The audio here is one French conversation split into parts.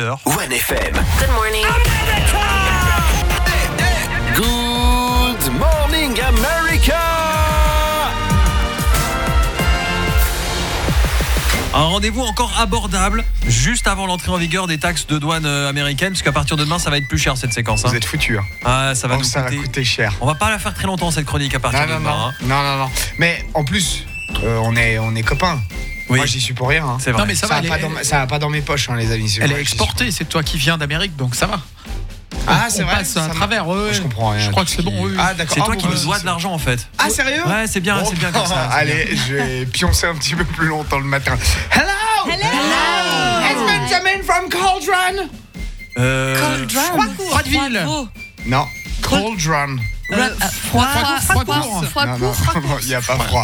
6h. 1FM. Good morning. Good morning, America! Un rendez-vous encore abordable, juste avant l'entrée en vigueur des taxes de douane américaines, parce qu'à partir de demain, ça va être plus cher cette séquence. Vous êtes foutus. Ah, ça va Ça va coûter cher. On va pas la faire très longtemps cette chronique à partir de demain. Non. Mais en plus, on est copains. Oui. Moi, j'y suis pour rien. C'est vrai. Non, mais ça va, Ça va pas dans mes poches, les amis. elle est exportée, c'est toi qui viens d'Amérique, donc ça va. Ah, c'est on vrai. passe à travers. Ouais. Je comprends rien. Je crois que c'est bon. Oui. Ah, d'accord. C'est toi qui bon, nous dois de l'argent en fait. Ah, sérieux? Ouais, c'est bien, Bon, c'est bien comme ça. Allez, je vais pioncer un petit peu plus longtemps le matin. Hello! It's Benjamin from Cauldron! Froideville. Non, Cauldron. Froidcourt. Non, il n'y a pas froid.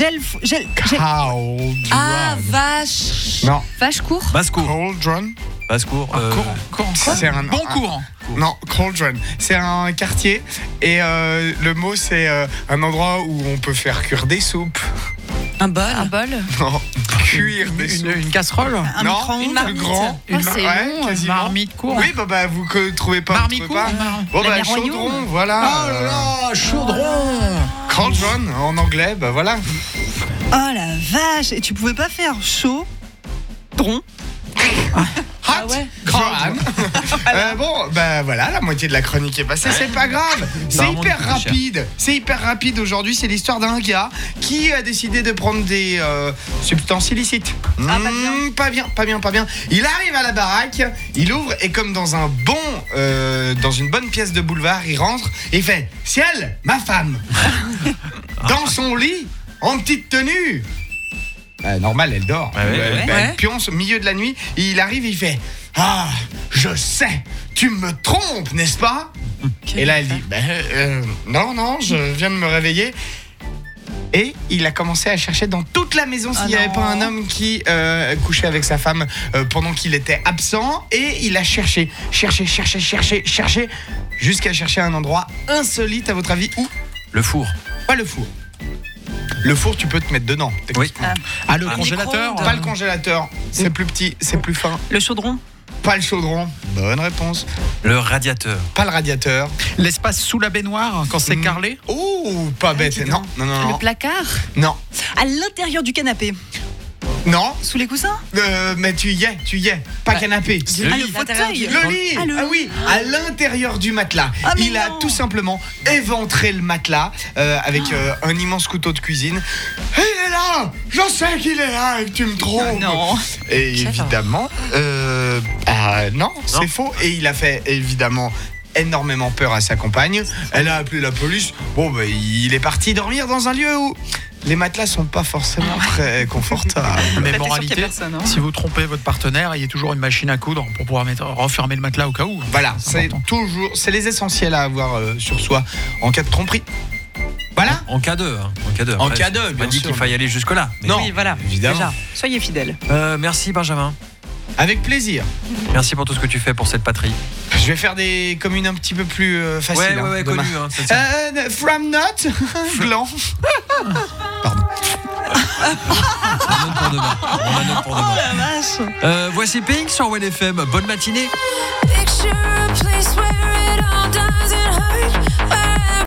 Cauldron. Ah, vache. Non, Vache-court. Basse-cour. Cauldron. Basse-cour. C'est un Bon courant. Non, Cauldron. C'est un quartier et le mot c'est un endroit où on peut faire cuire des soupes. Un bol. Non, cuire des soupes. Une casserole. Non, micro-ondes. plus Une marmite. grand. Oh, c'est long. quasiment. Marmite court. Oui, bah vous trouvez pas. Marmicourt. Vous trouvez pas. Bon, La bah mer chaudron, royaume. voilà. Oh là là, chaudron. Cauldron en anglais, bah voilà. Oh la vache. Et tu pouvais pas faire chaud, dron. Ah ouais. Cauldron. Bon, bah voilà, la moitié de la chronique est passée, c'est pas grave. C'est vraiment hyper du coup rapide. C'est hyper rapide aujourd'hui. C'est l'histoire d'un gars qui a décidé de prendre des substances illicites. Pas bien. Il arrive à la baraque, il ouvre et comme dans dans une bonne pièce de boulevard, il rentre et il fait ciel, ma femme, dans son lit, en petite tenue. Normal, elle dort. Elle pionce au milieu de la nuit. Il arrive, il fait ah, je sais, tu me trompes, n'est-ce pas? Et là, elle dit non, je viens de me réveiller. Et il a commencé à chercher dans toute la maison s'il n'y avait pas un homme qui couchait avec sa femme pendant qu'il était absent. Et il a cherché, jusqu'à chercher un endroit insolite, à votre avis, où? Le four. Pas le four. Le four, tu peux te mettre dedans. Oui. Ah, le congélateur. Pas le congélateur, c'est plus petit, c'est plus fin. Le chaudron. Pas le chaudron, bonne réponse. Le radiateur. Pas le radiateur. L'espace sous la baignoire quand c'est carrelé. Oh, pas bête. Non. Le placard. Non. À l'intérieur du canapé. Non. Sous les coussins. Mais tu y es. Pas canapé. Le fauteuil. Le lit. Ah Oui, à l'intérieur du matelas. Ah, mais il a non. tout simplement éventré le matelas avec un immense couteau de cuisine. Il est là. Je sais qu'il est là et que tu me trompes. Non. Et évidemment, non, c'est faux. Et il a fait évidemment énormément peur à sa compagne. Elle a appelé la police. Bon, il est parti dormir dans un lieu où les matelas sont pas forcément très confortables. Mais T'es sûr qu'il y a moralité, personne, hein. si vous trompez votre partenaire, il y a toujours une machine à coudre pour pouvoir refermer le matelas au cas où. Voilà, c'est les essentiels à avoir sur soi en cas de tromperie. Voilà. En cas de. En cas de, On bien m'a dit sûr. qu'il fallait aller jusque-là. Mais Non. Oui, voilà. Évidemment. Déjà, soyez fidèles. Merci Benjamin. Avec plaisir. Merci pour tout ce que tu fais pour cette patrie. Je vais faire des communes un petit peu plus faciles. Ouais, demain. connu. Hein, From not Gland. Pardon. On note pour demain. Oh la vache. Voici Pink sur 1FM. Bonne matinée. Picture a place where it all doesn't hurt.